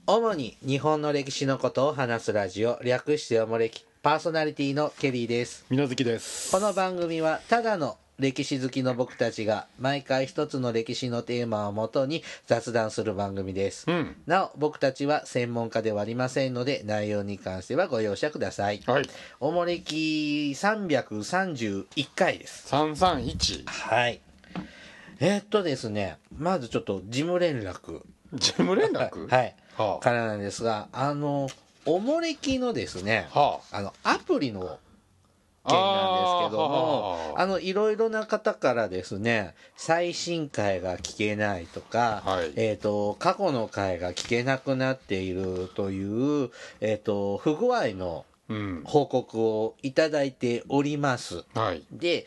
主に日本の歴史のことを話すラジオ、略しておもれき、パーソナリティのケリーです。 みなずきです。 この番組はただの歴史好きの僕たちが毎回一つの歴史のテーマをもとに雑談する番組です。なお僕たちは専門家ではありませんので、内容に関してはご容赦ください。 はい。 おもれき331回です。 331。 はい。ですね、まずちょっと事務連絡。 事務連絡はい。 はあ、 からなんですが、おもれきのですね、 はアプリの件なんですけども、いろいろな方からですね、最新回が聞けないとか、 はい、 過去の回が聞けなくなっているという、不具合の報告をいただいております。 はい、 で、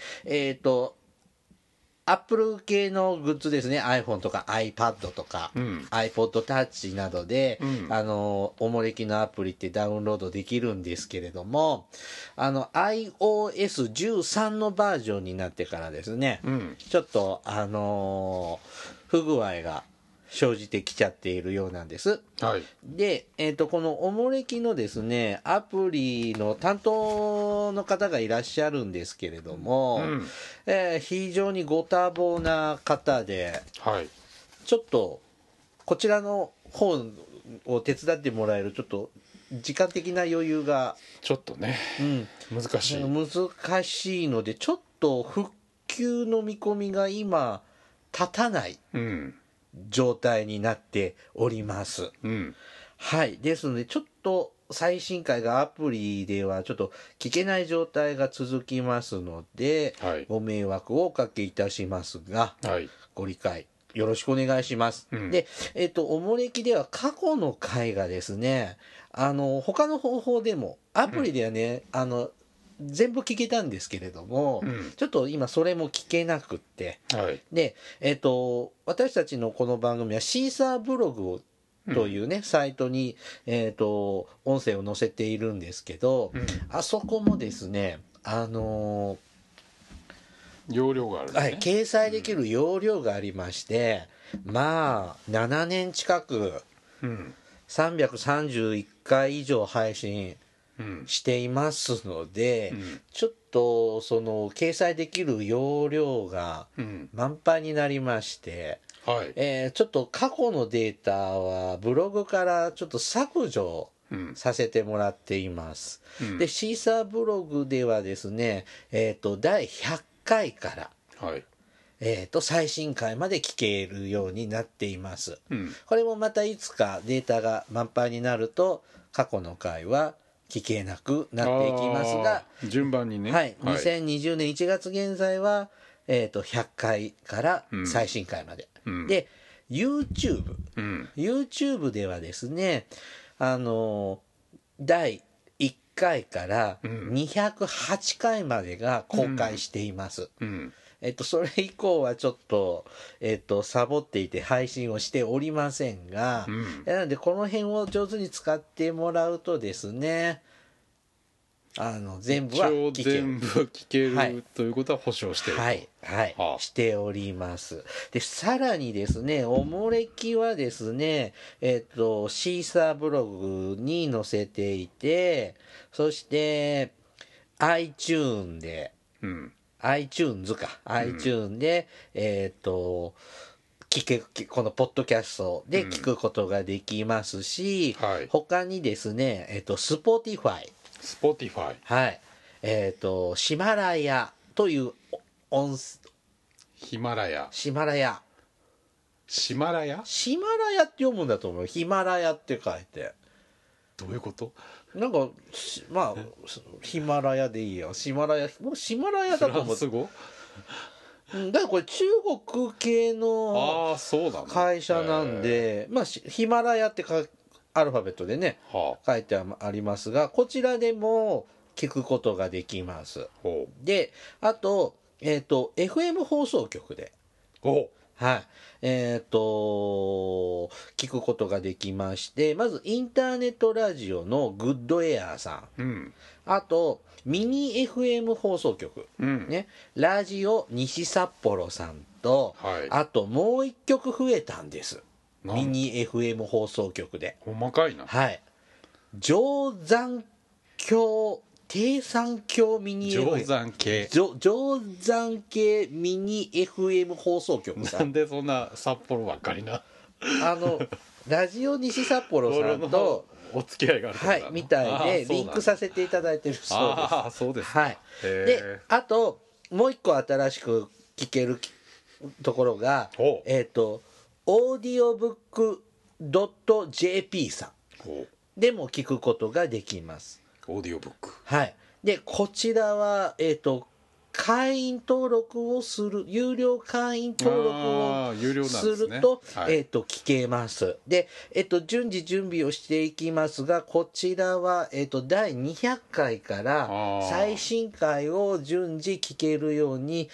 アップル系のグッズですね、iPhone とか iPad とか、iPod Touch などで、おもれきのアプリってダウンロードできるんですけれども、iOS13 のバージョンになってからですね、ちょっと、不具合が生じてきちゃっているようなんです。 はい。 で、このおもれきのですね、アプリの担当の方がいらっしゃるんですけれども、非常にご多忙な方で、 はい。 ちょっと、こちらの方を手伝ってもらえる、ちょっと、時間的な余裕が、 ちょっとね、難しい。 難しいので、ちょっと復旧の見込みが今、立たない。状態になっております。はい。ですので、ちょっと最新回がアプリではちょっと聞けない状態が続きますので、ご迷惑をおかけいたしますが、ご理解よろしくお願いします。で、おもれきでは過去の回がですね、他の方法でも、アプリではね、全部聞けたんですけれども、ちょっと今それも聞けなくって、で、私たちのこの番組はシーサーブログというね、サイトに、音声を載せているんですけど、あそこもですね、 容量があるんですね。 掲載できる容量がありまして、まあ、7年近く、331回以上配信していますので、ちょっとその掲載できる容量が満杯になりまして、ちょっと過去のデータはブログからちょっと削除させてもらっています。で、シーサーブログではですね、第100回から、最新回まで聞けるようになっています。これもまたいつかデータが満杯になると、過去の回は聞けなくなっていきますが、 順番にね。 2020年1月現在は、100回から最新回まで。で、YouTube ではですね、第1回から208回までが公開しています。それ以降はちょっと、サボっていて配信をしておりませんが、なのでこの辺を上手に使ってもらうとですね、全部は聞ける、ということは保証していると。 しております。で、さらにですね、おもれきはですね、シーサーブログに載せていて、そして、iTunes で、iTunes で、このポッドキャストで聞くことができますし、他にですね、Spotify。シマラヤというヒマラヤって読むんだと思う。ヒマラヤって書いて。 どういうこと？ なんか、まあ、ヒマラヤでいいよ。シマラヤだと思う。 フランス語？ だからこれ中国系の会社なんで、まあ、ヒマラヤってアルファベットでね、書いてありますが、こちらでも聞くことができます。で、あと、FM 放送局で、聞くことができまして、まずインターネットラジオのグッドエアーさん、あとミニ FM 放送局、ラジオ西札幌さんと、あともう一曲増えたんです。 ミニ FM 放送局で。 ほんまかいな。 はい。定山峡定山峡ミニ FM 定山系定山系ミニ FM 放送局さん。 なんでそんな札幌ばっかりな。 ラジオ西札幌さんとお付き合いがあるはいみたいでリンクさせていただいてるそうです。 ああそうです。 はい。であともう一個新しく聞けるところがオーディオブック .jp さんでも聞くことができます。 オーディオブック。 はい。でこちらは会員登録をする有料会員登録をすると、聞けます。で順次準備をしていきますがこちらは第200回から最新回を順次聞けるように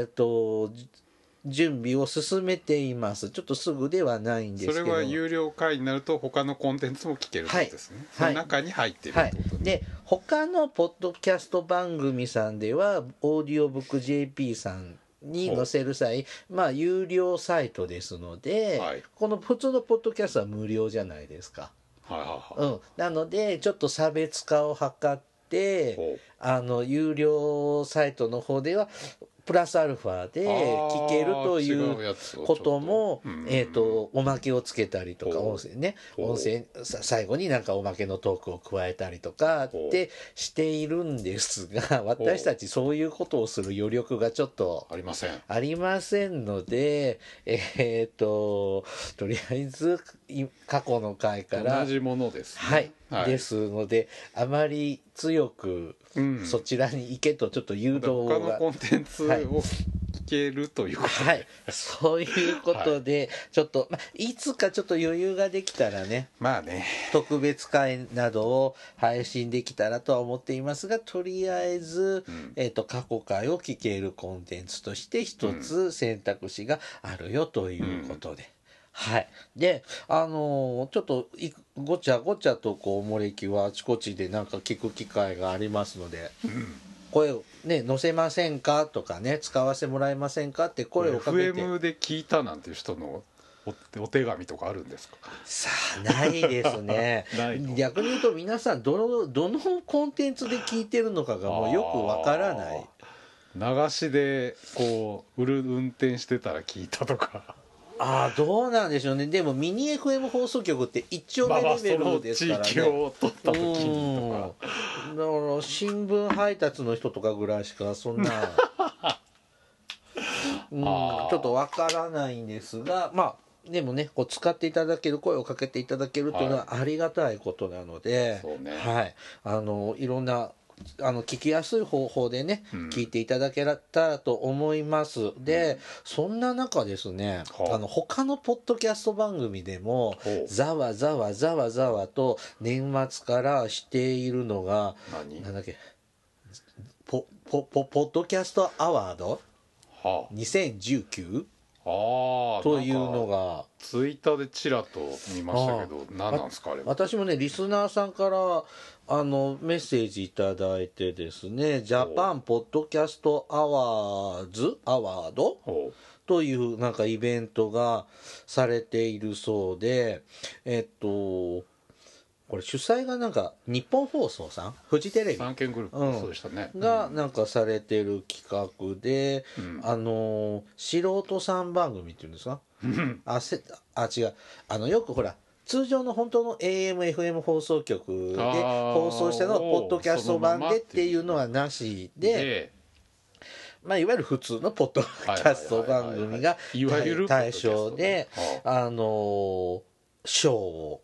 準備を進めています。ちょっとすぐではないんですけど、 それは有料会員になると他のコンテンツも聞けるんですね。その中に入ってるってことで他のポッドキャスト番組さんではオーディオブック JP さんに載せる際有料サイトですので、この普通のポッドキャストは無料じゃないですか。なのでちょっと差別化を図って有料サイトの方ではプラスアルファで聞けるということもおまけをつけたりとか音声最後になんかおまけのトークを加えたりとかってしているんですが私たちそういうことをする余力がちょっとありませんのでとりあえず過去の回から同じものですね。ですのであまり強くそちらに行けとちょっと誘導が他のコンテンツを聞けるということで、 そういうことでちょっといつかちょっと余裕ができたらね特別会などを配信できたらとは思っていますがとりあえず過去回を聞けるコンテンツとして一つ選択肢があるよということで。でちょっとごちゃごちゃとモレキはあちこちでなんか聞く機会がありますので、声をね載せませんかとかね使わせてもらえませんかって声をかけて FM で聞いたなんていう人のお手紙とかあるんですか？ さあないですね逆に言うと皆さんどのコンテンツで聞いてるのかがもうよくわからない。 流しで運転してたら聞いたとかどうなんでしょうね。でもミニ FM 放送局って一丁目レベルですからね。 地域を取った時にとかだから新聞配達の人とかぐらいしかそんなちょっとわからないんですがでもね使っていただける声をかけていただけるというのはありがたいことなので、いろんな聞きやすい方法でね、聞いていただけたらと思います。で、そんな中ですね、他のポッドキャスト番組でもざわざわざわざわと年末からしているのがなんだっけポッドキャストアワード2019というのがツイッターでちらっと見ましたけど何なんですかあれは。 私もねリスナーさんからメッセージいただいてですねジャパンポッドキャストアワードというなんかイベントがされているそうでこれ主催がなんか日本放送さんフジテレビ三県グループ、そうでしたねがなんかされてる企画で、素人さん番組っていうんですか違うよくほら通常の本当の AM、FM 放送局で放送したのをポッドキャスト版でっていうのはなしでいわゆる普通のポッドキャスト番組が対象で賞を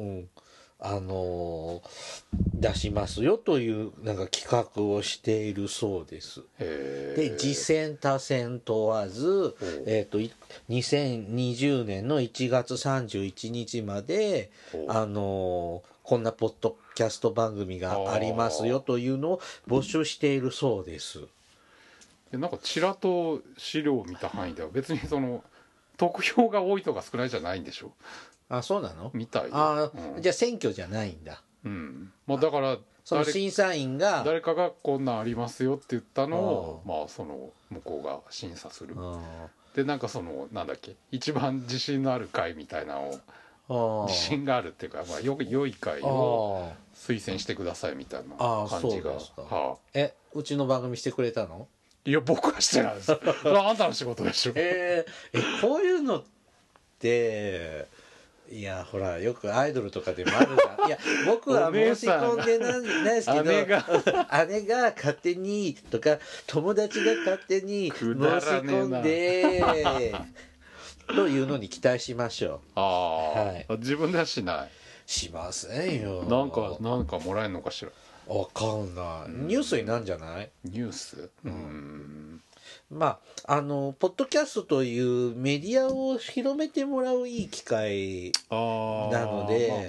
出しますよというなんか企画をしているそうです。で次戦他戦問わず、2020年の1月31日までこんなポッドキャスト番組がありますよというのを募集しているそうです。 なんかちらと資料を見た範囲では別に得票が多いとか少ないじゃないんでしょ。 そうなのみたい。 じゃあ選挙じゃないんだ。 だからその審査員が誰かがこんなんありますよって言ったのを向こうが審査する。 でなんかそのなんだっけ一番自信のある回みたいなのを自信があるっていうか、まあ、良い回を推薦してくださいみたいな感じが。 うちの番組してくれたの？ いや僕はしてないですそれはあんたの仕事でしょ。 こういうのっていやほらよくアイドルとかでもあるじゃん。いや僕は申し込んでないですけど姉が勝手にとか友達が勝手に申し込んでというのに期待しましょう。 はい、自分ではしないしませんよ。 なんかもらえるのかしら。 わかんない、ニュースになんじゃない？ ニュース？ まあポッドキャストというメディアを広めてもらういい機会なので、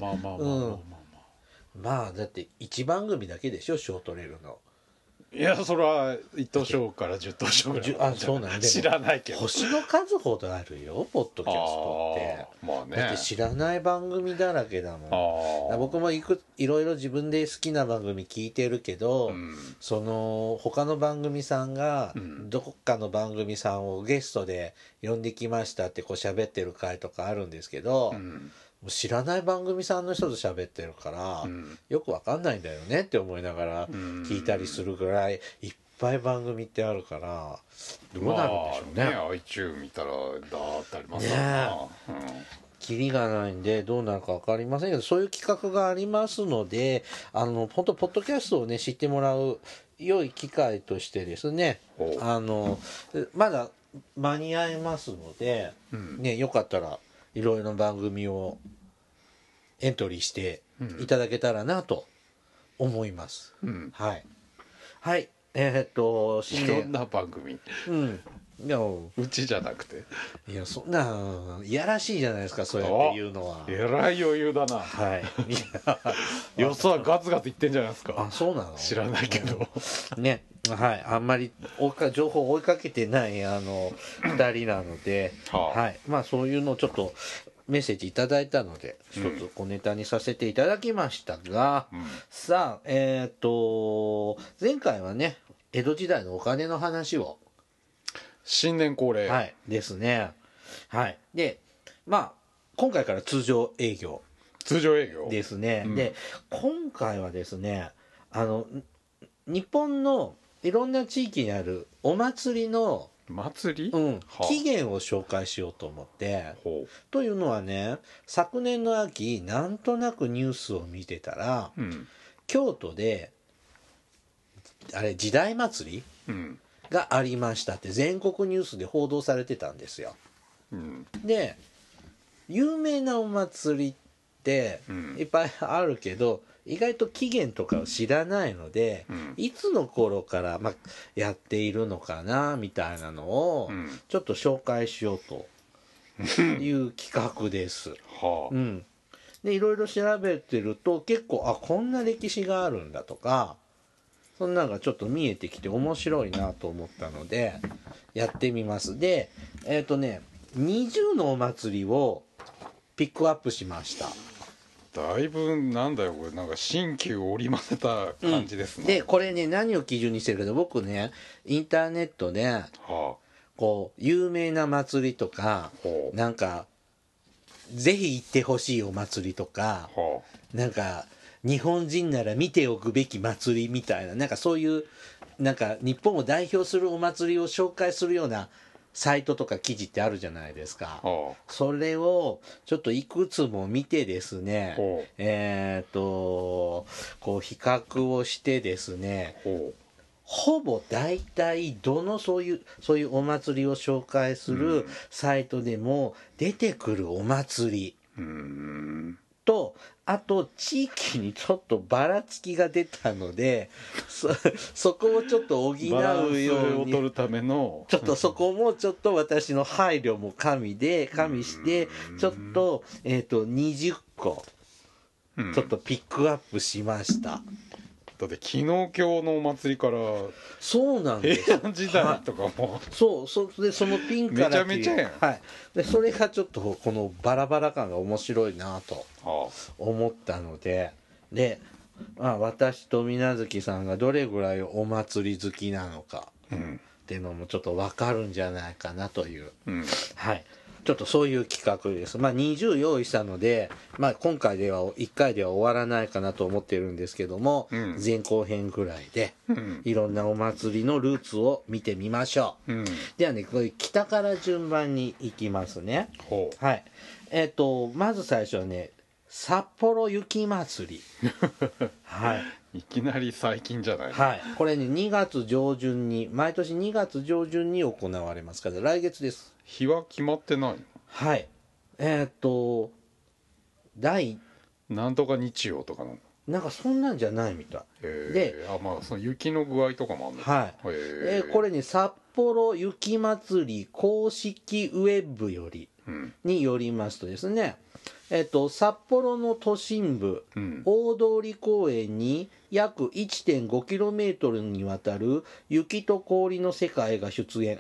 まあだって1番組だけでしょ賞取れるの。 いやそれは1等賞から10等賞ぐらいあそうなんで知らないけど星の数ほどあるよポッドキャストって。 まあね、 だって知らない番組だらけだもん。僕もいろいろ自分で好きな番組聞いてるけど、その他の番組さんがどこかの番組さんをゲストで呼んできましたってこう喋ってる回とかあるんですけど、知らない番組さんの人と喋ってるから、よくわかんないんだよねって思いながら聞いたりするぐらいいっぱい番組ってあるからどうなるんでしょうね。 iTunes 見たらダーってありますからキリがないんでどうなるか分かりませんけどそういう企画がありますので本当ポッドキャストをね知ってもらう良い機会としてですねまだ間に合いますので、ね、よかったらいろいろな番組をエントリーしていただけたらなと思います。はいはいいろんな番組いやうちじゃなくていやそんないやらしいじゃないですかそうやって言うのは。 えらい余裕だな。よそはガツガツ言ってんじゃないですか。 あそうなの知らないけどねはいあんまり情報を追いかけてない2人なので、はいまあそういうのをちょっとメッセージいただいたので一つ小ネタにさせていただきましたが、さあ前回はね江戸時代のお金の話を新年恒例ですね。はいでまあ今回から通常営業ですね。で今回はですね日本のいろんな地域にあるお祭りの起源を紹介しようと思って。というのはね昨年の秋なんとなくニュースを見てたら、京都で時代祭り、がありましたって全国ニュースで報道されてたんですよ。で有名なお祭りっていっぱいあるけど、意外と起源とかを知らないので、いつの頃から、やっているのかなみたいなのをちょっと紹介しようという企画です。でいろいろ調べてると結構こんな歴史があるんだとかそんなのがちょっと見えてきて面白いなと思ったのでやってみます。で20のお祭りをピックアップしました。 だいぶなんだよこれなんか新旧織り交ぜた感じですね。 でこれね何を基準にしてるかで僕ねインターネットで、こう有名な祭りとかなんかぜひ行ってほしいお祭りとか、なんか日本人なら見ておくべき祭りみたいななんかそういうなんか日本を代表するお祭りを紹介するようなサイトとか記事ってあるじゃないですか。それをちょっといくつも見てですねこう比較をしてですねほぼ大体どのそういうお祭りを紹介するサイトでも出てくるお祭りとあと地域にちょっとばらつきが出たのでそこをちょっと補うようにバランスを取るためのちょっとそこもちょっと私の配慮も加味してちょっと20個ちょっとピックアップしました。 だって昨日今日のお祭りからそうなんです平安時代とかもそうでそのピンからめちゃめちゃやん。 はいでそれがちょっとこのバラバラ感が面白いなと思ったので私と水無月さんがどれぐらいお祭り好きなのか、 っていうのもちょっと分かるんじゃないかなという、 はい、 ちょっとそういう企画です。20用意したので、今回では1回では終わらないかなと思ってるんですけども、前後編ぐらいで、いろんなお祭りのルーツを見てみましょう。ではね、これ北から順番に行きますね。はい。まず最初はね、札幌雪まつり。 はい。いきなり最近じゃない。 はい。これね、2月上旬に、毎年2月上旬に行われますから、来月です。 日は決まってないの？ はい。 なんとか日曜とかなの？ なんかそんなんじゃないみたい。 で、その雪の具合とかもあるの？ はい。これね、札幌雪まつり公式ウェブより、によりますとですね、札幌の都心部、大通公園に約 1.5km にわたる雪と氷の世界が出現。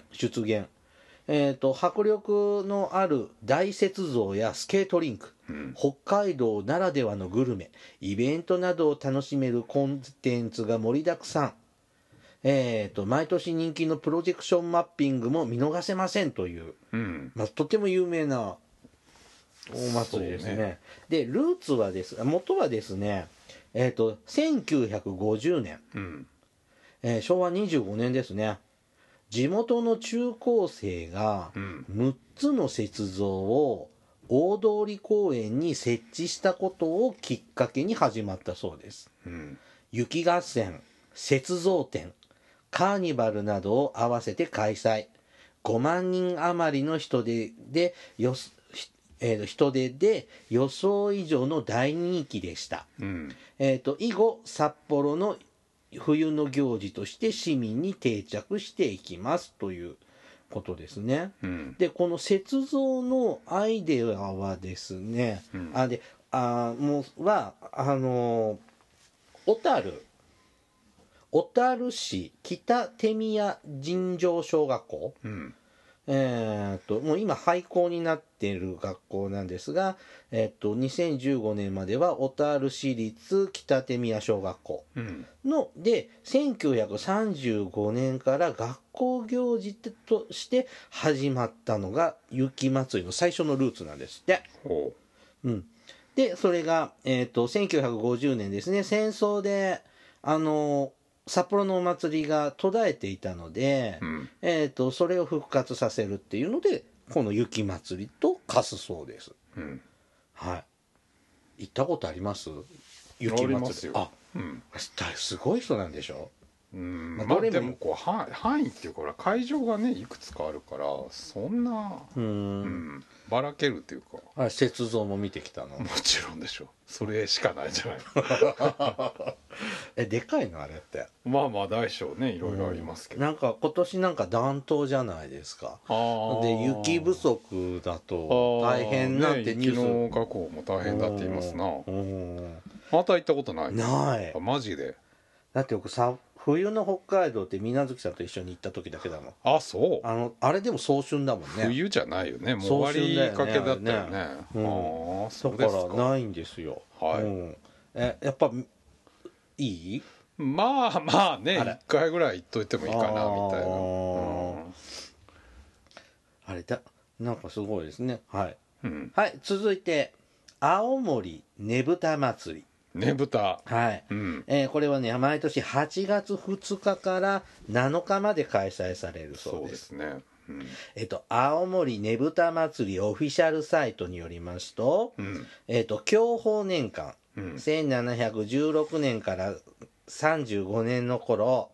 迫力のある大雪像やスケートリンク、北海道ならではのグルメ、イベントなどを楽しめるコンテンツが盛りだくさん。毎年人気のプロジェクションマッピングも見逃せませんという、とても有名なお祭りですね。で、ルーツは元はですね、1950年、昭和25年ですね。地元の中高生が6つの雪像を大通公園に設置したことをきっかけに始まったそうです。雪合戦、雪像展、カーニバルなどを合わせて開催。5万人余りの人手で予想以上の大人気でした。以後、札幌の冬の行事として市民に定着していきますということですね。で、この雪像のアイデアはですね、小樽市北手宮尋常小学校、もう今廃校になっている学校なんですが、2015年までは小樽市立北手宮小学校で、1935年から学校行事として始まったのが雪まつりの最初のルーツなんですって。で、それが、1950年ですね、戦争で、札幌のお祭りが途絶えていたので、それを復活させるっていうので、この雪まつりと化すそうです。はい。行ったことあります？雪まつり。すごい人なんでしょ？ でもこう範囲っていうか会場がねいくつかあるからそんなばらけるっていうか。 雪像も見てきたの？ もちろんでしょ。それしかないじゃないでかいのあれって。 大小ねいろいろありますけど、 なんか今年なんか暖冬じゃないですか。で雪不足だと大変なんてニュース、雪の加工も大変だって言いますな。また行ったことない？ ない。 マジで？ だって僕冬の北海道って水月さんと一緒に行った時だけだもん。 そうあれでも早春だもんね。 冬じゃないよね、もう終わりかけだったよね。 だからないんですよ。やっぱいい？ ね1回ぐらい行っといてもいいかなみたいな。 あれだ、なんかすごいですね。はい、続いて青森ねぶた祭り。 ねぶた。 はい。これはね、毎年8月2日から7日まで開催されるそうです。 そうですね。 青森ねぶた祭りオフィシャルサイトによりますと、享保年間、1716年から35年の頃、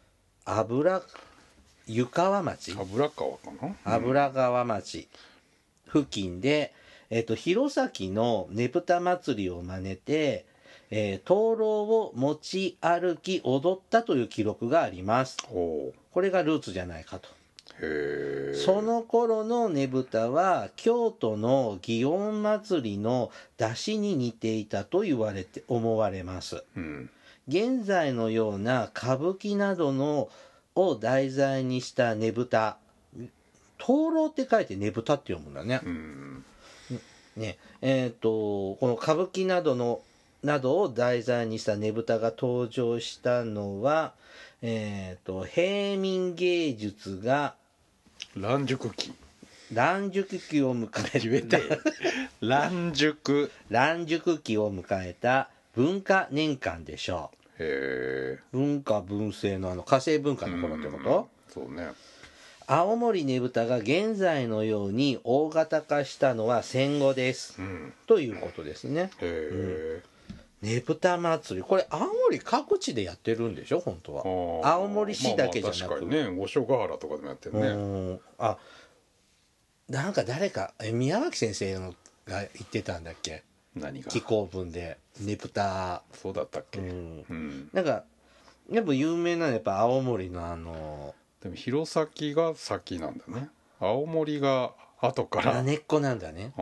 湯川町油川町付近で、弘前のねぶた祭りを真似て、灯籠を持ち歩き踊ったという記録があります。これがルーツじゃないかと。その頃のねぶたは京都の祇園祭の出汁に似ていたと思われます。現在のような歌舞伎などを題材にしたねぶた、灯籠って書いてねぶたって読むんだね。この歌舞伎などのなどを題材にしたねぶたが登場したのは、平民芸術が乱熟期を迎えた乱熟期を迎えた文化年間でしょう。 へえ。 文化文政の火星文化の頃ってこと？ そうね。 青森ねぶたが現在のように大型化したのは戦後です、ということですね。 へえ。 ねぶた祭り、これ青森各地でやってるんでしょ本当は。青森市だけじゃなく、 確かにね、五所川原とかでもやってるね。 なんか誰か宮脇先生が言ってたんだっけ、 何が紀行文でねぶた。 そうだったっけ。 なんかやっぱ有名なのはやっぱ青森のでも弘前が先なんだね。青森が後から根っこなんだね。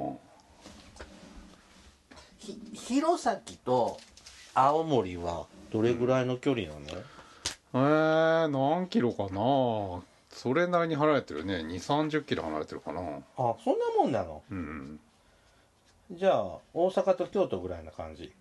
弘前と青森はどれぐらいの距離なの？ 何キロかな。それなりに離れてるね。2、30キロ離れてるかな。 あ、そんなもんなの？じゃあ大阪と京都ぐらいな感じ。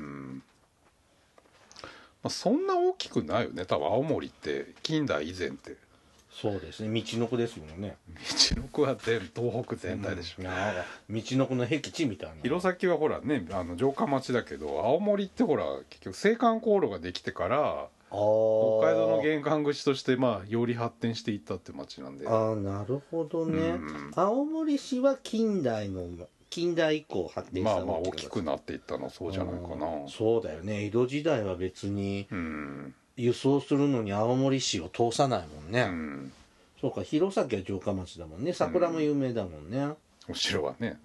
そんな大きくないよね多分青森って近代以前って。 そうですね、みちのくですもんね。 みちのくは東北全体でしょ。 みちのくの僻地みたいな。 弘前はほらね城下町だけど、青森ってほら結局青函航路ができてから北海道の玄関口としてより発展していったって町なんで。 なるほどね。青森市は近代以降発展した大きくなっていったのはそうじゃないかな。 そうだよね。江戸時代は別に輸送するのに青森市を通さないもんね。そうか、弘前は城下町だもんね。桜も有名だもんね。 お城はね。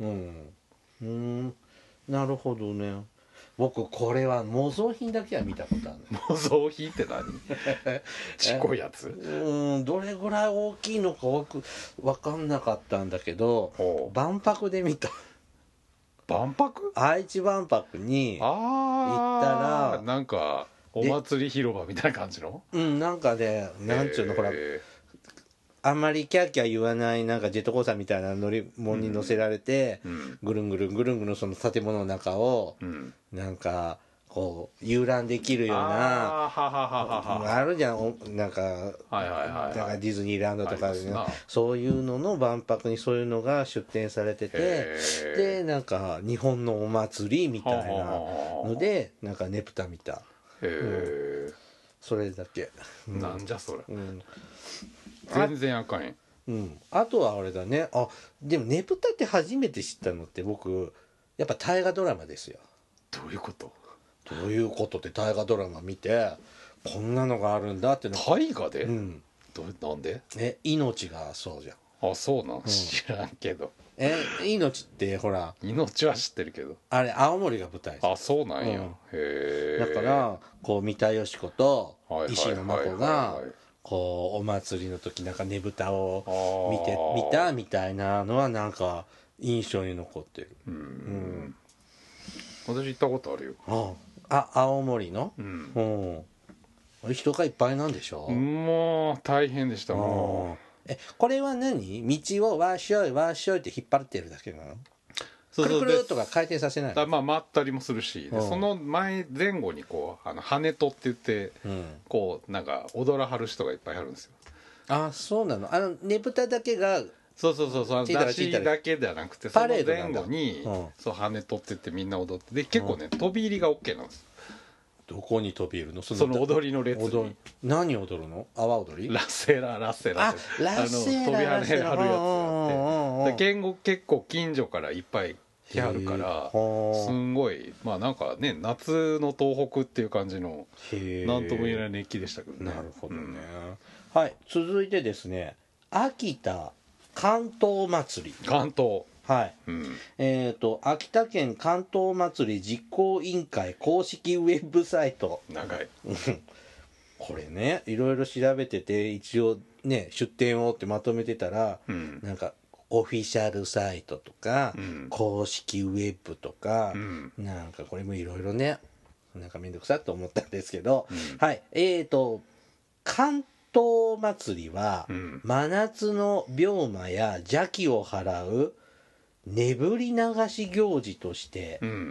なるほどね。僕これは模造品だけは見たことある。 模造品って何？ちっこいやつ？ どれぐらい大きいのか分かんなかったんだけど、万博で見た。 万博？ 愛知万博に行ったら、 なんかお祭り広場みたいな感じの？ なんかね、なんちゅうの、ほらあんまりキャーキャー言わないなんかジェットコースターみたいな乗り物に乗せられて、ぐるんぐるんぐるんぐるんその建物の中をなんかこう遊覧できるようなあるじゃん。なんかディズニーランドとかそういうのの万博にそういうのが出展されてて、でなんか日本のお祭りみたいなのでなんかねぷた見た。それだけ。 なんじゃそれ。全然あかんやん。 あとはあれだね。でもねぷたって初めて知ったのって僕やっぱ大河ドラマですよ。 どういうこと？ どういうことって大河ドラマ見てこんなのがあるんだっての。 大河で？なんで？ 命がそうじゃん。 そうなん？知らんけど。 命ってほら。 命は知ってるけど。 あれ青森が舞台。 そうなんや。へえ。 だからこう三田佳子と石野真子がこうお祭りの時なんかねぶたを見たみたいなのはなんか印象に残ってる。 私行ったことあるよ。 青森の？人がいっぱいなんでしょ？ もう大変でしたもう。これは何？道をわーしょいわーしょいって引っ張ってるだけなの？くるくるとか回転させないの？ 回ったりもするし、その前後にこう羽とって言って、こうなんか踊らはる人がいっぱいあるんですよ。 そうなの。ねぶただけがそう出しだけではなくて、その前後に羽取ってってみんな踊って、で結構ね飛び入りが OK なんです。 どこに飛び入るの？ その踊りの列に。 何踊るの？阿波踊り？ ラッセラ飛び跳ねはるやつがあって、結構近所からいっぱい来はるから、すんごいなんかね夏の東北っていう感じのなんとも言えない熱気でしたけどね。 なるほどね。はい、続いてですね、秋田竿燈祭り。 竿燈。 はい。秋田県竿燈祭り実行委員会公式ウェブサイト。 長い。 これね、いろいろ調べてて一応ね出展をってまとめてたら、なんかオフィシャルサイトとか、公式ウェブとか、なんかこれもいろいろね、なんかめんどくさと思ったんですけど、はい。竿燈祭りは、真夏の病魔や邪気を払うねぶり流し行事として、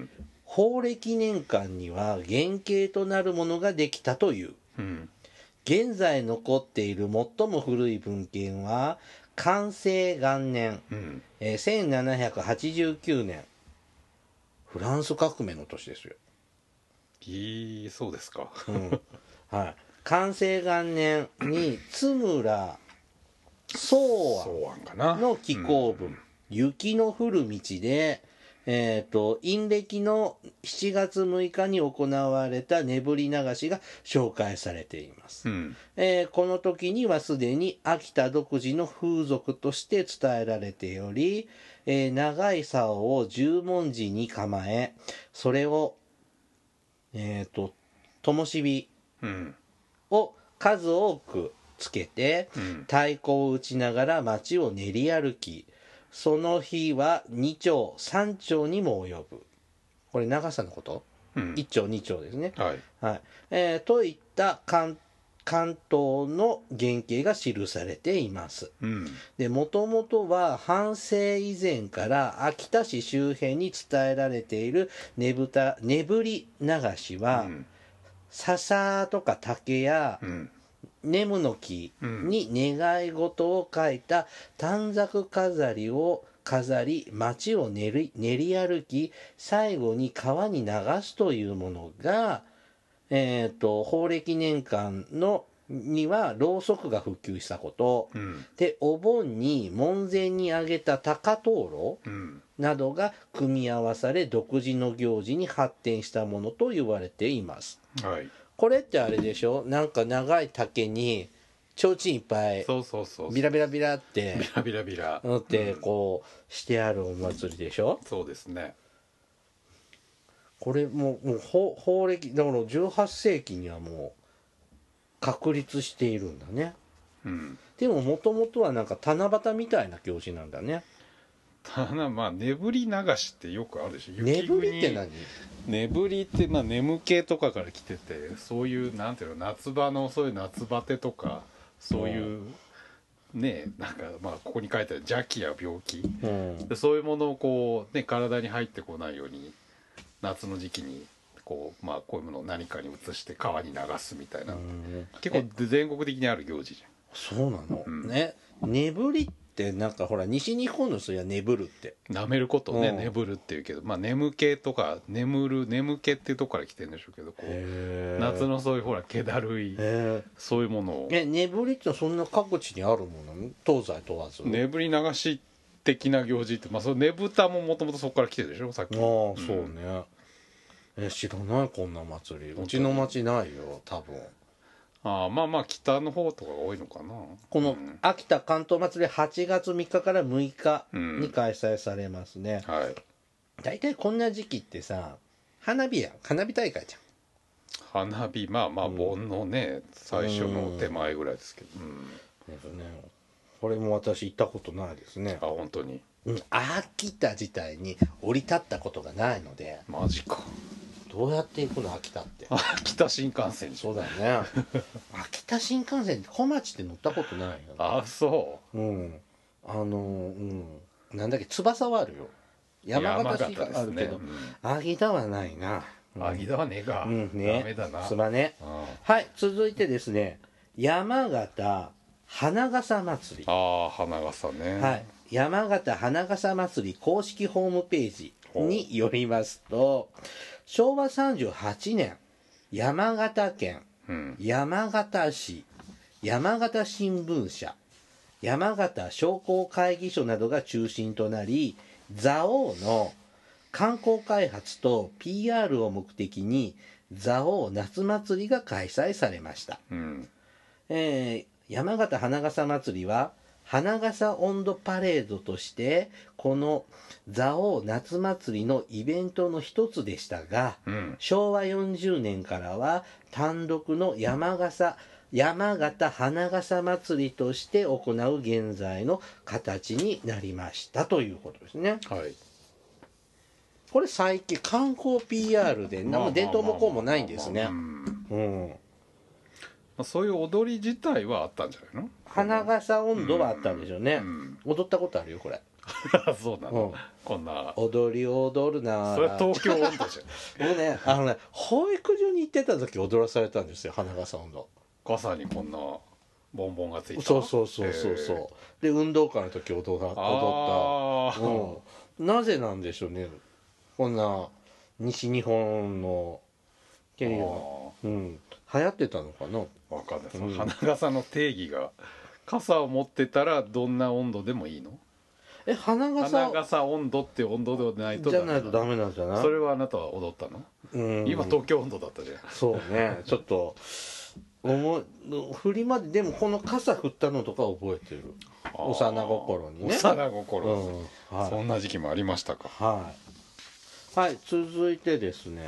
宝暦年間には原型となるものができたという。現在残っている最も古い文献は寛政元年、1789年、フランス革命の年ですよ。 そうですか。 はい。寛政元年に津村草案の紀行文、雪の降る道で、陰暦の7月6日に行われたねぶり流しが紹介されています。この時にはすでに秋田独自の風俗として伝えられており、長い竿を十文字に構え、それを、灯火を数多くつけて、太鼓を打ちながら街を練り歩き、その日は2丁3丁にも及ぶ。これ長さのこと、1丁2丁ですね。といった関東の原型が記されています。で、もともとは半世以前から秋田市周辺に伝えられているねぶり流しは、笹とか竹や、ネムの木に願い事を書いた短冊飾りを飾り、街を練り歩き、最後に川に流すというものが、宝暦年間にはろうそくが普及したこと、でお盆に門前にあげた高灯籠などが組み合わされ独自の行事に発展したものと言われています。これってあれでしょ、なんか長い竹に提灯いっぱいビラビラビラってのってこうしてあるお祭りでしょ。 そうですね。 これもう宝暦だから18世紀にはもう確立しているんだね。でももともとはなんか七夕みたいな行事なんだね。 まあねぶり流しってよくあるでしょ。 ねぶりって何？ ねぶりってまあ眠気とかから来てて、そういうなんていうの、夏場のそういう夏バテとかそういうね、なんかまあここに書いてある邪気や病気、そういうものをこうね体に入ってこないように夏の時期にこうまあこういうものを何かに移して川に流すみたいな、結構全国的にある行事じゃん。 そうなの、ね。ねぶりってなんかほら西日本の人はねぶるってなめることをね、ねぶるっていうけど、まあ眠気とか眠気っていうとこから来てるんでしょうけど、こう夏のそういうほら気だるいそういうものをねぶりってそんな各地にあるもの？東西問わずねぶり流し的な行事って、まあそのねぶたももともとそこから来てるでしょ、さっき。 そうね。知らないこんな祭り。うちの町ないよ多分。 まあ北の方とかが多いのかな。 この秋田関東祭り8月3日から6日に開催されますね。大体こんな時期ってさ、花火大会じゃん。花火まあ盆のね、最初の手前ぐらいですけど。 これも私行ったことないですね。 本当に。 秋田自体に降り立ったことがないので。 マジか。 どうやって行くの秋田って。 秋田新幹線。 そうだよね。秋田新幹線って小町って乗ったことないよね。 そう。 なんだっけ、翼はあるよ。山形市があるけど、秋田はないな。 秋田はねえか。ダメだな。 すまね。はい、続いてですね、山形花笠祭り。 花笠ね。 はい。山形花笠祭り公式ホームページによりますと、昭和38年、山形県、山形市、山形新聞社、山形商工会議所などが中心となり、蔵王の観光開発と PR を目的に蔵王夏祭りが開催されました。山形花笠祭りは花笠音頭パレードとしてこの蔵王夏祭りのイベントの一つでしたが、昭和40年からは単独の山形花笠祭りとして行う現在の形になりましたということですね。これ最近観光 PR で伝統もこうもないんですね。 そういう踊り自体はあったんじゃないの？ 花笠音頭はあったんでしょうね。踊ったことあるよこれ。 そうなの、こんな踊り踊るなそれは東京温度じゃんもうね保育所に行ってた時踊らされたんですよ花笠音頭。 傘にこんなボンボンがついた。 そうで運動会の時踊った、なぜなんでしょうねこんな西日本のケリーが流行ってたのかな。 わかんない、その花笠の定義が傘を持ってたらどんな温度でもいいの？花笠温度って温度でないとダメなんじゃない？ それはあなたは踊ったの？今東京温度だったじゃん。 そうねちょっと振りまででもこの傘振ったのとか覚えてる。幼心にね。 幼心、そんな時期もありましたか。 はい、続いてですね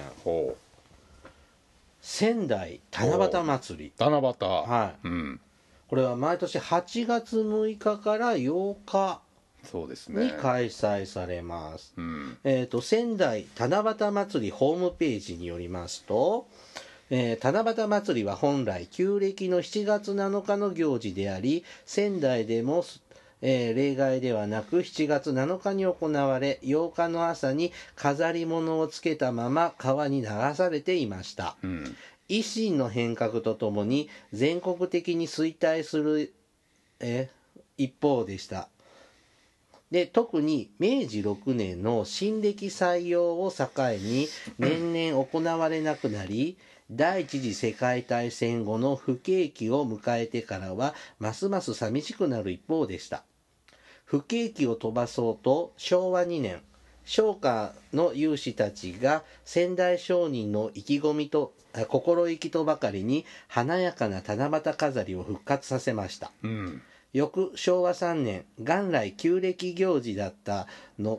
仙台七夕祭り。 七夕、 これは毎年8月6日から8日そうですねに開催されます。仙台七夕祭りホームページによりますと、七夕祭りは本来旧暦の7月7日の行事であり、仙台でも、例外ではなく7月7日に行われ、8日の朝に飾り物をつけたまま川に流されていました。維新の変革とともに全国的に衰退する、一方でした。で特に明治6年の新暦採用を境に年々行われなくなり、第一次世界大戦後の不景気を迎えてからはますます寂しくなる一方でした。不景気を飛ばそうと昭和2年商家の有志たちが仙台商人の意気込みと心意気とばかりに華やかな七夕飾りを復活させました。翌昭和3年元来旧暦行事だったの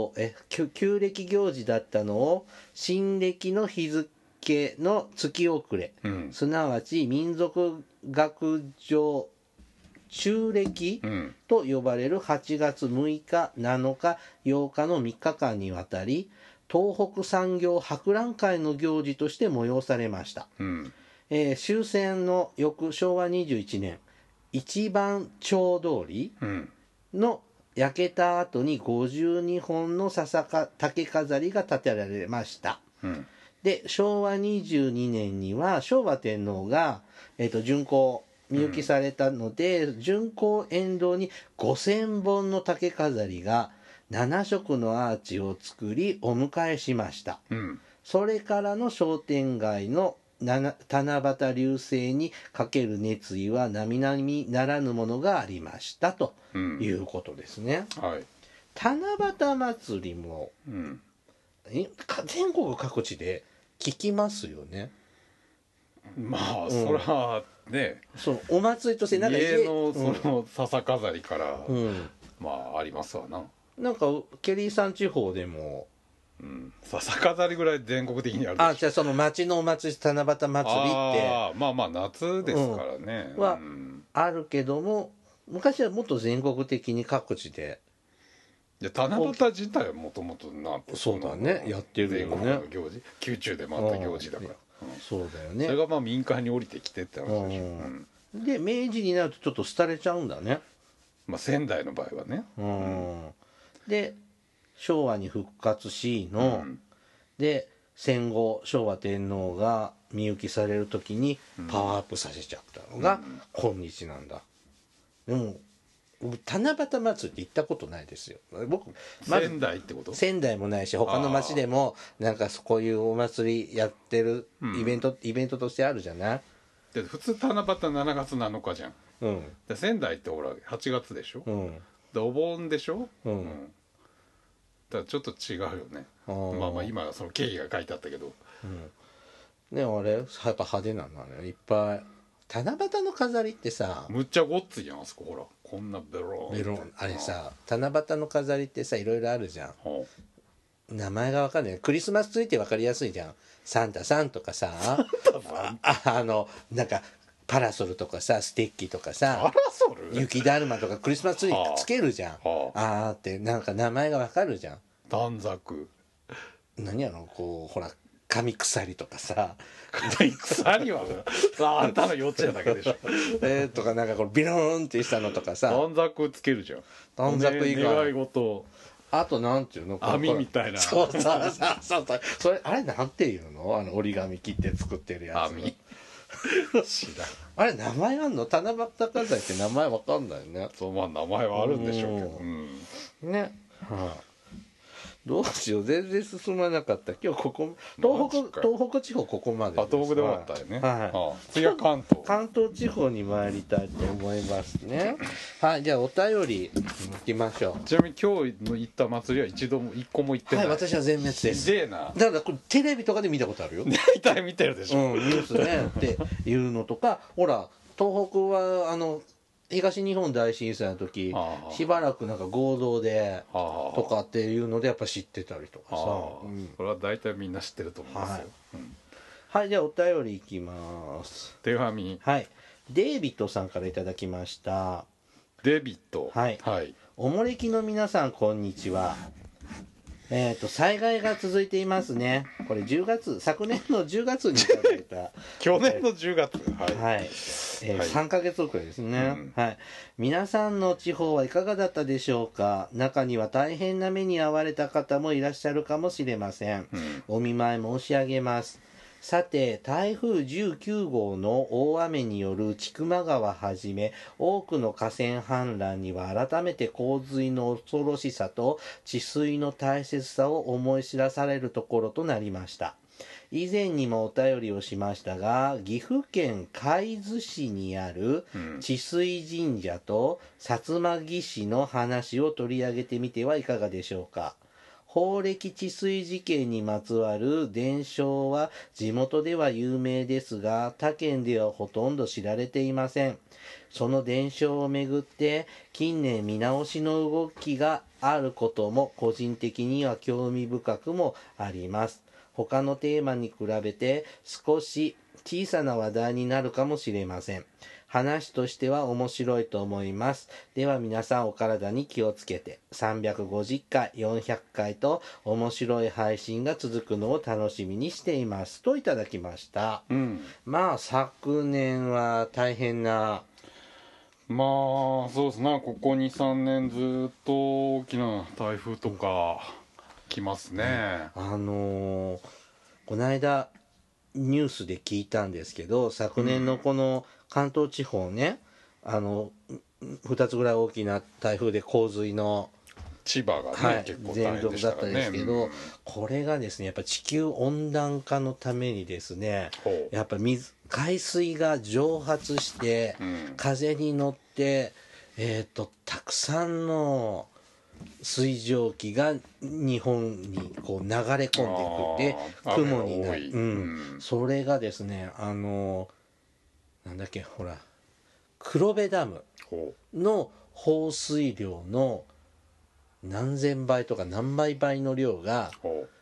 を新暦の日付の月遅れ、すなわち民族学上中暦と呼ばれる8月6日7日8日の3日間にわたり東北産業博覧会の行事として催されました。終戦の翌昭和21年一番町通りの焼けた後に52本の竹飾りが建てられました。で昭和22年には昭和天皇が、巡行みゆきされたので、巡行沿道に5000本の竹飾りが7色のアーチを作りお迎えしました。それからの商店街の七夕流星にかける熱意は並々ならぬものがありましたということですね。七夕祭りも、全国各地で聞きますよね。 まあそれはね、 そうお祭りとしてなんか家のその笹飾りから、まあありますわな。 なんかケリーさん地方でも笹飾りぐらい全国的にあるでしょ。 じゃあその町のお祭り七夕祭りってまあ夏ですからね、 はあるけども、昔はもっと全国的に各地で七夕自体はもともとそうだねやってるよね。 全国の行事、宮中でもあった行事だから、 そうだよね。 それがまあ民間に降りてきてって話でしょ。 で明治になるとちょっと廃れちゃうんだね。 まあ仙台の場合はね。 で昭和に復活しの、で戦後昭和天皇がみゆきされる時にパワーアップさせちゃったのが今日なんだ。でも七夕祭りって行ったことないですよ僕。 仙台ってこと？ 仙台もないし他の町でもなんかこういうお祭りやってるイベントとしてあるじゃない。 で普通七夕7月7日じゃん。で仙台ってほら8月でしょ。でお盆でしょ。だからちょっと違うよね。まあ今その経緯が書いてあったけど、 ねあれやっぱ派手なのねいっぱい。七夕の飾りってさむっちゃごっついやんあそこほらこんなベロンあれさ七夕の飾りってさいろいろあるじゃん。名前が分かんない。クリスマスツリーって分かりやすいじゃん。サンタさんとかさなんかパラソルとかさステッキとかさ雪だるまとかクリスマスツリーつけるじゃん。ってなんか名前が分かるじゃん。 短冊何やろこうほら紙鎖とかさ鎖はあんたの幼稚園だけでしょとかなんかこのビローンってしたのとかさ短冊つけるじゃん短冊以外願い事あとなんていうの網みたいなそうそれあれなんていうの折り紙切って作ってるやつ網知らんあれ名前あんの七夕飾りって名前わかんないねそうまあ名前はあるんでしょうけど、 ねはあどうしよう全然進まなかった今日ここ東北地方ここまでです東北で終わったよね、 はい、 次は関東地方に参りたいと思いますねはいじゃあお便りいきましょうちなみに今日の行った祭りは一個も行ってないはい私は全滅ですすげえなだからこれテレビとかで見たことあるよ大体見てるでしょ、 ニュースねっていうのとかほら東北は東日本大震災の時しばらくなんか合同でとかっていうのでやっぱ知ってたりとかさ、 これは大体みんな知ってると思いますよ、 はいじゃあお便りいきます手紙はいデイビッドさんからいただきましたデビッドはい、おもれきの皆さんこんにちは災害が続いていますねこれ昨年の10月にいただいた去年の10月 3ヶ月遅れですね、皆さんの地方はいかがだったでしょうか中には大変な目に遭われた方もいらっしゃるかもしれません、お見舞い申し上げますさて台風19号の大雨による千曲川はじめ多くの河川氾濫には改めて洪水の恐ろしさと治水の大切さを思い知らされるところとなりました以前にもお便りをしましたが岐阜県海津市にある治水神社と薩摩義士の話を取り上げてみてはいかがでしょうか宝暦治水事件にまつわる伝承は地元では有名ですが他県ではほとんど知られていませんその伝承をめぐって近年見直しの動きがあることも個人的には興味深くもあります他のテーマに比べて少し小さな話題になるかもしれません話としては面白いと思います。では皆さんお体に気をつけて350回、400回と面白い配信が続くのを楽しみにしていますといただきました。まあ昨年は大変なまあそうですねここ 2,3 年ずっと大きな台風とか来ますね。 この間ニュースで聞いたんですけど昨年のこの関東地方ね2つぐらい大きな台風で洪水の千葉がね、結構大変でしたからね。 全国だったんですけど、これがですねやっぱ地球温暖化のためにですねやっぱ海水が蒸発して、風に乗ってたくさんの水蒸気が日本にこう流れ込んでいくって雲になる、それがですねなんだっけほら黒部ダムの放水量の何千倍とか何倍倍の量が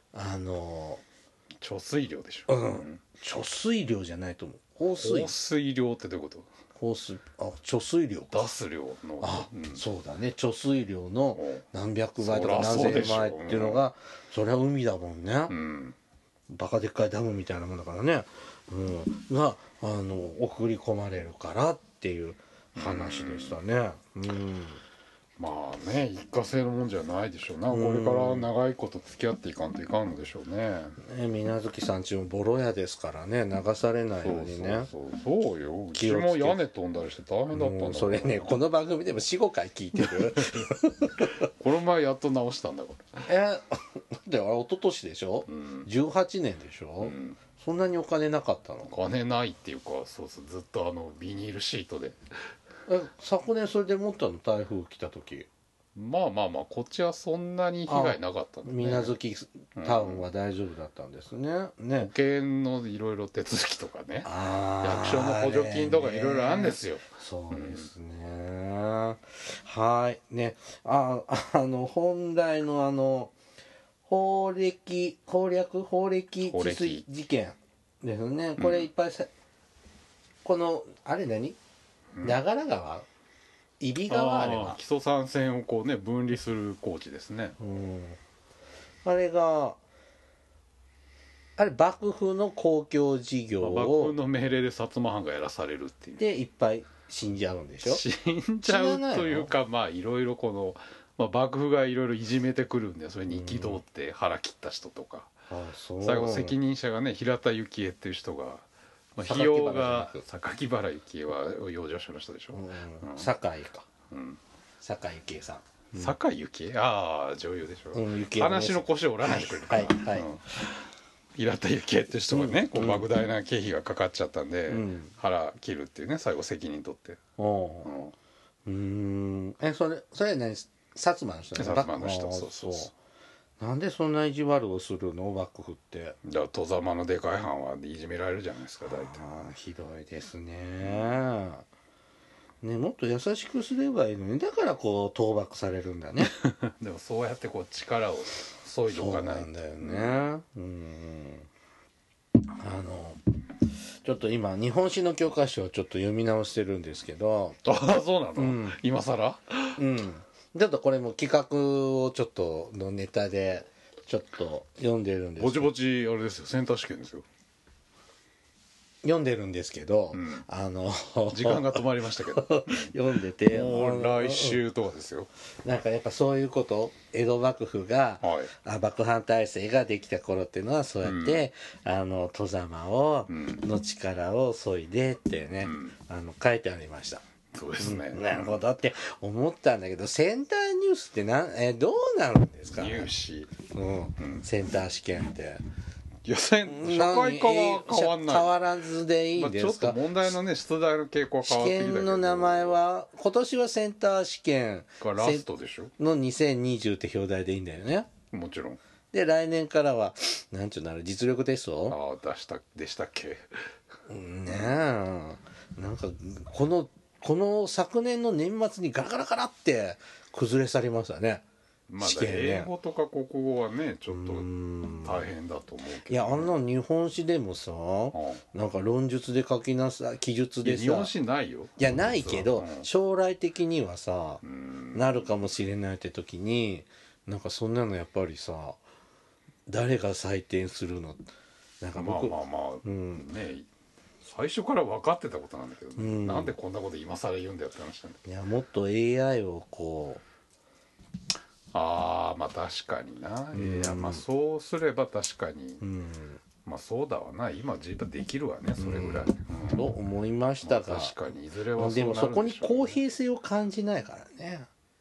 貯水量でしょ、 貯水量じゃないと思う放水量ってどういうこと？ 貯水量出す量のそうだね貯水量の何百倍とか何千倍っていうのがそりゃ海だもんね、バカでっかいダムみたいなもんだからね、が送り込まれるからっていう話でしたね。 まあね一過性のもんじゃないでしょうな、これから長いこと付き合っていかんといかんのでしょうね。 水月さんちもボロ屋ですからね流されないようにね。 そうようちも屋根飛んだりして大変だったんだ。 それねこの番組でも 4,5 回聞いてるこの前やっと直したんだこれ。 であれ一昨年でしょ、18年でしょ、そんなにお金なかったの？ お金ないっていうかそうずっとビニールシートで昨年それで持ったの台風来た時。 まあこっちはそんなに被害なかったんだね。 水無月タウンは大丈夫だったんですね。保険のいろいろ手続きとかね役所の補助金とかいろいろあるんですよ。 そうですね、はいね本来の法暦治水事件ですね。これいっぱいこのあれ何長良川揖斐川あれは木曽三川をこうね分離する工事ですね。 あれがあれ幕府の公共事業を、 幕府の命令で薩摩藩がやらされるっていう。 でいっぱい死んじゃうんでしょ。 死んじゃうというか、まあいろいろこの、幕府がいろいろいじめてくるんで、それに憤って腹切った人とか、最後責任者がね、平田幸恵っていう人が、費用が榊原幸恵は養生所の人でしょ、 酒井か、酒井幸恵さん、 酒井幸恵、ああ女優でしょ、話の腰を折らないでくれるから、平田幸恵っていう人がね、こう莫大な経費がかかっちゃったんで、腹切るっていうね、最後責任取って。 それね、薩摩の人ね。 薩摩の人、そうそうそう。 なんでそんな意地悪をするの幕府って。 だから外様のでかい藩はいじめられるじゃないですか、大体。 ひどいですね。ね、もっと優しくすればいいのに、だからこう討伐されるんだね。 でもそうやってこう力を削いでおかない。 そうなんだよね。ちょっと今日本史の教科書をちょっと読み直してるんですけど。 ああ、そうなの、今更。 ちょっとこれも企画をちょっとのネタでちょっと読んでるんです。 ぼちぼちあれですよ、センター試験ですよ。 読んでるんですけど、 時間が止まりましたけど読んでて、 もう来週とかですよ。 なんかやっぱそういうこと、江戸幕府が、幕藩体制ができた頃っていうのはそうやって、外様の力を削いでってね、書いてありました。 そうですね、 なるほどって思ったんだけど、センターニュースってどうなるんですか、 入試、 センター試験って。 社会科は変わんない、 変わらずでいいんですか。 ちょっと問題のね、出題の傾向は変わってきたけど、 試験の名前は今年はセンター試験がラストでしょの2020って表題でいいんだよね。 もちろん。 で来年からはなんちゅうの、実力テストでしたっけ。 ねえ、なんかこの昨年の年末にガラガラガラって崩れ去りましたね。 英語とか国語はねちょっと大変だと思うけど、 いや、あんな日本史でもさ、なんか論述で書きなさい、記述でさ、 日本史ないよ。 いやないけど、将来的にはさなるかもしれないって時に、なんかそんなのやっぱりさ、誰が採点するの、なんか僕ね、最初から分かってたことなんだけど、なんでこんなこと今更言うんだよって話なんだけど。 いや、もっと AI をこう、 確かにな、そうすれば確かに、そうだわな、今自分できるわね、それぐらい、 と思いましたが、 確かにいずれはそうなるでしょうね。 でもそこに公平性を感じないからね。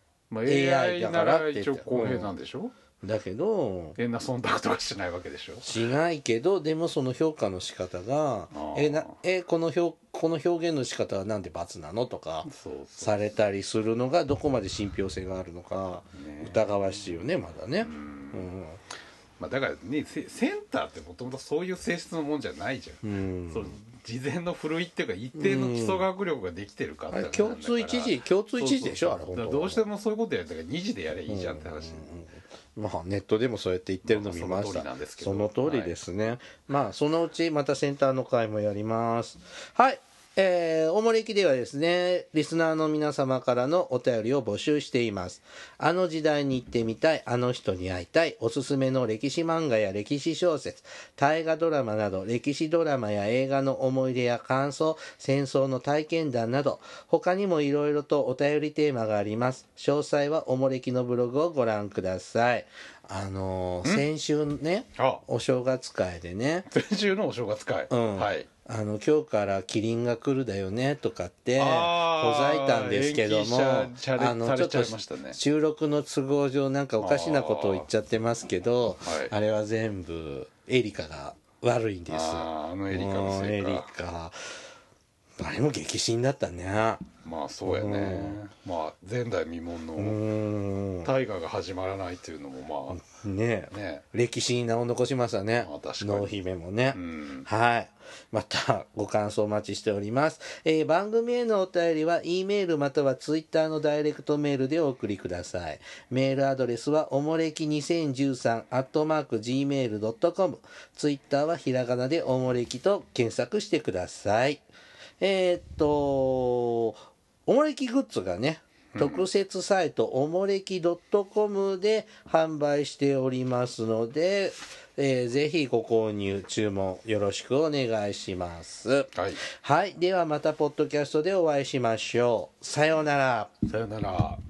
AI なら一応公平なんでしょ、 だけど変な忖度とかしないわけでしょ。 しないけど、でもその評価の仕方がこの表現の仕方はなんで×なのとかされたりするのがどこまで信憑性があるのか疑わしいよね、まだね。 だからね、センターってもともとそういう性質のもんじゃないじゃん。事前のふるいっていうか一定の基礎学力ができてるかって、 共通一次でしょ、あれ本当は。 どうしてもそういうことやるから2次でやればいいじゃんって話。 ネットでもそうやって言ってるの見ました。その通りですね。そのうちまたセンターの会もやります。はい。おもれきではですね、リスナーの皆様からのお便りを募集しています。あの時代に行ってみたい、あの人に会いたい、おすすめの歴史漫画や歴史小説、大河ドラマなど、歴史ドラマや映画の思い出や感想、戦争の体験談など、他にもいろいろとお便りテーマがあります。詳細はおもれきのブログをご覧ください。先週ね、お正月会でね、 先週のお正月会、はい、 今日からキリンが来るだよねとかってほざいたんですけども、ちょっと収録の都合上なんかおかしなことを言っちゃってますけど、あれは全部エリカが悪いんです。 エリカのせいか。 エリカあれも激震だったね。 そうやね。前代未聞の大河が始まらないっていうのもね歴史に名を残しましたね。濃姫もね。はい。またご感想お待ちしております。番組へのお便りは E メールまたは Twitter のダイレクトメールでお送りください。メールアドレスはおもれき2013@gmail.com、 Twitter はひらがなでおもれきと検索してください。おもれきグッズがね、 特設サイトおもれき .com で販売しておりますので、ぜひご購入注文よろしくお願いします。はい、はい、ではまたポッドキャストでお会いしましょう。さようなら。 さようなら。